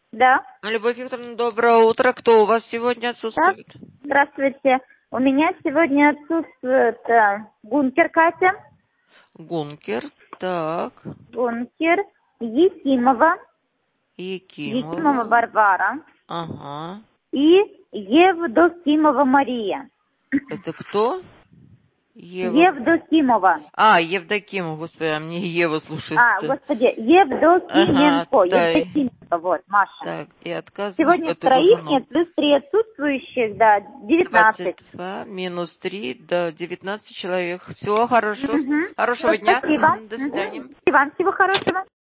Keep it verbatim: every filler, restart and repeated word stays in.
Да. Любовь Викторовна, доброе утро. Кто у вас сегодня отсутствует? Да. Здравствуйте. У меня сегодня отсутствует э, Гункер Катя. Гункер, так. Гункер. Екимова. Екимова. Екимова Варвара. Ага. И Евдокимова Мария. Это кто? Ева. Евдокимова. А, Евдокимова, господи, а мне Ева слушается. А, господи, Евдокименко. Ага, да. Евдокименко, вот, Маша. Так, и отказ Сегодня от его троих жену. нет, плюс три отсутствующих, да, девятнадцать. двадцать два минус три, да, девятнадцать человек. Всего хорошего. Угу. Хорошего Все, дня. спасибо. До свидания. Угу. И вам всего хорошего.